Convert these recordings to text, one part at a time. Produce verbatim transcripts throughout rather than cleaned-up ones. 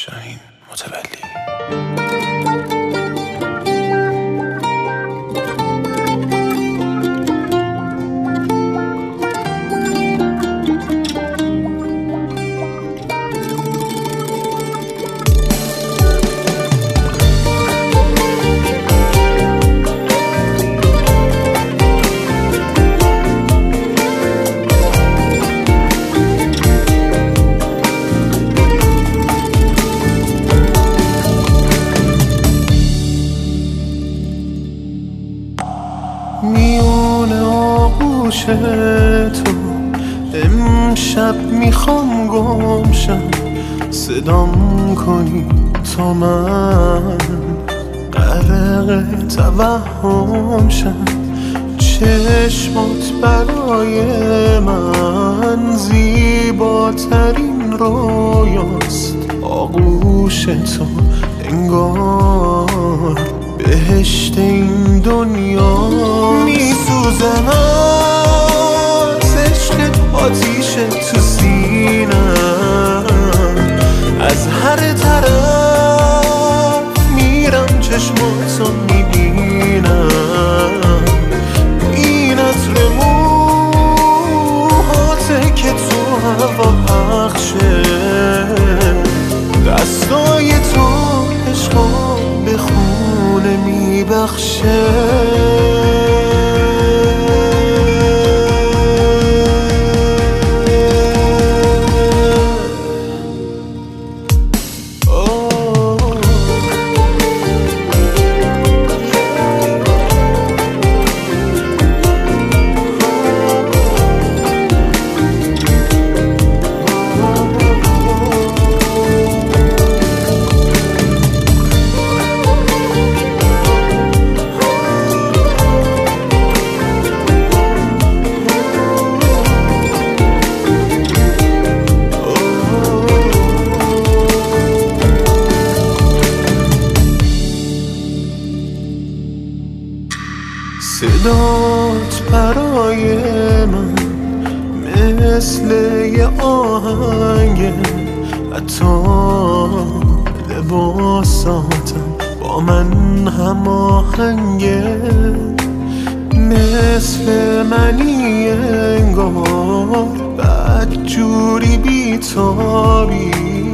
شاهین متولی. میون آغوش تو امشب میخوام گمشم، صدام کنی تا من غرق توهم شم. چشمات برای من زیباترین رویاست، آغوش تو انگار بهشت این دنیا. میسوزم از عشق آتیش تو سینم، از هر طرف میرم چشماتو میبینم. این عطر موهاته که تو هوا پخشه، دستای تو عشقا به خونه میبخشه. صدات برای من مثل یه آهنگه، حتی لباساتم با من هم آهنگه. مثل منی انگار بدجوری بیتابی،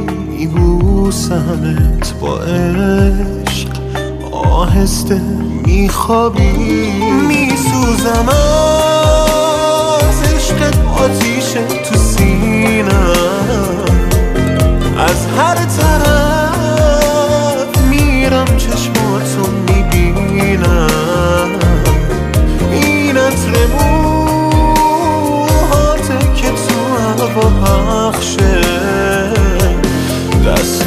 میبوسمت با عشق آهسته میخوابی. میسوزم از عشق آتیش تو سینم، از هر طرف میرم چشماتو میبینم. این عطر موهاته که تو هوا پخشه، دست